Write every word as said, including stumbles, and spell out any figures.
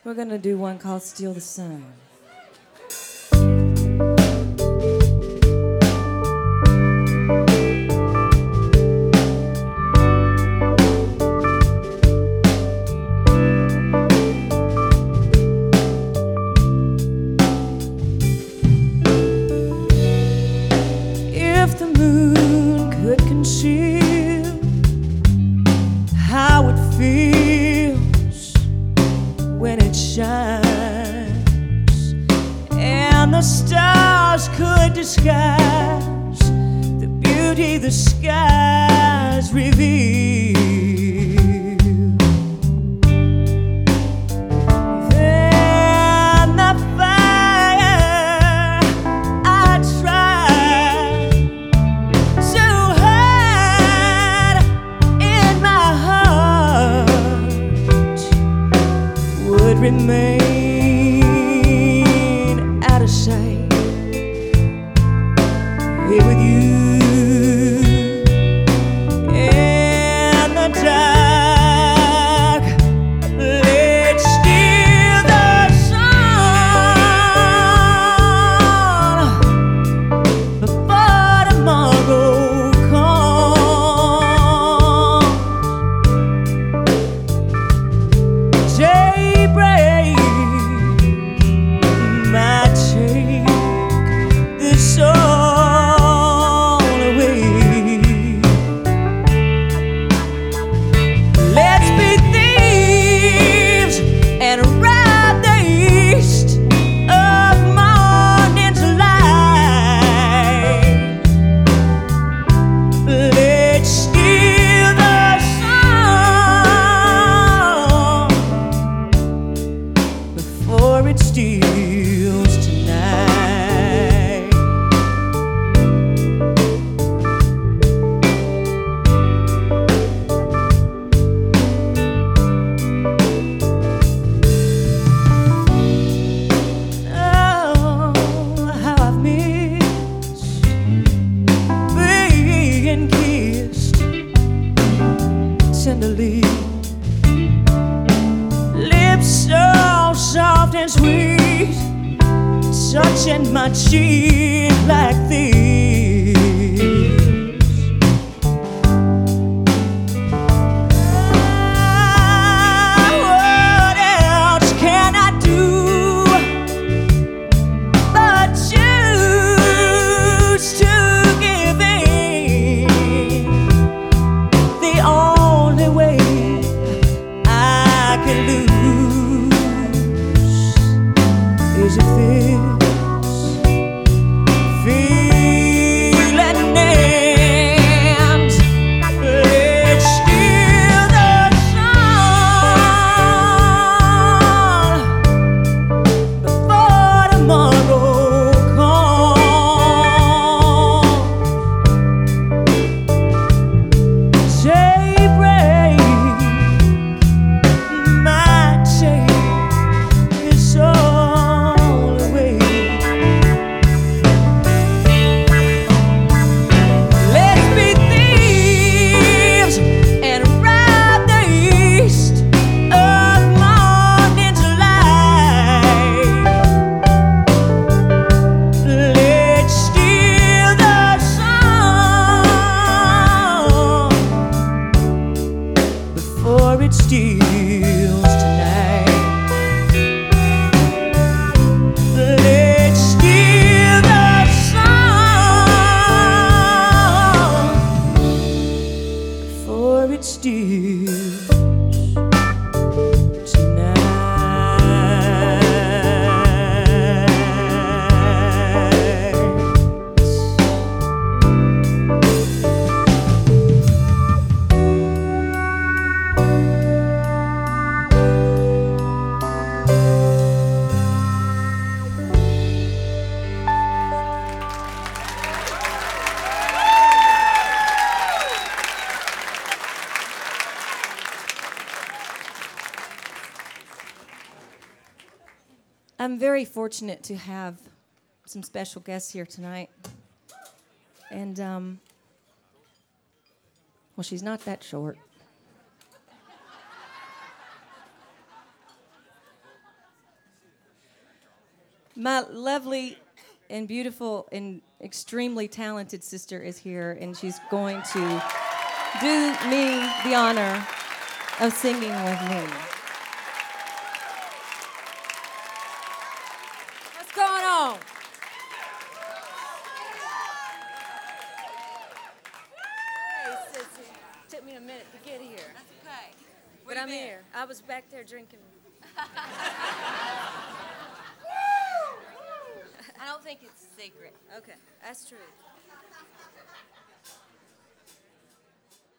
We're gonna do one called Steal the Sun. If the moon could conceal how it feels when it shines, and the stars could disguise the beauty the skies reveal, then the fire I tried to hide in my heart would remain out of sight here with you in the dark. Let's steal the sun before tomorrow comes. Daybreak might take this all away. Let's be thieves and rob the east of morning's light. Let's steal the sun before it steals tonight. Oh, how I've missed being kissed tenderly, lips so soft and sweet, touching my cheek like this. Ah, what else can I do but choose to give in? The only way I can lose is if this feeling ends. Let's steal the sun before tomorrow comes. Daybreak might take this all away. Let's be thieves and rob the east of morning's light. Let's steal the sun before it steals tonight. Let's steal the sun before it steals I'm very fortunate to have some special guests here tonight. And, um, well, she's not that short. My lovely and beautiful and extremely talented sister is here, and she's going to do me the honor of singing with me. What's going on? Hey, sissy. Took me a minute to get here. That's okay. But I'm here. I was back there drinking. I don't think it's a secret. Okay, that's true.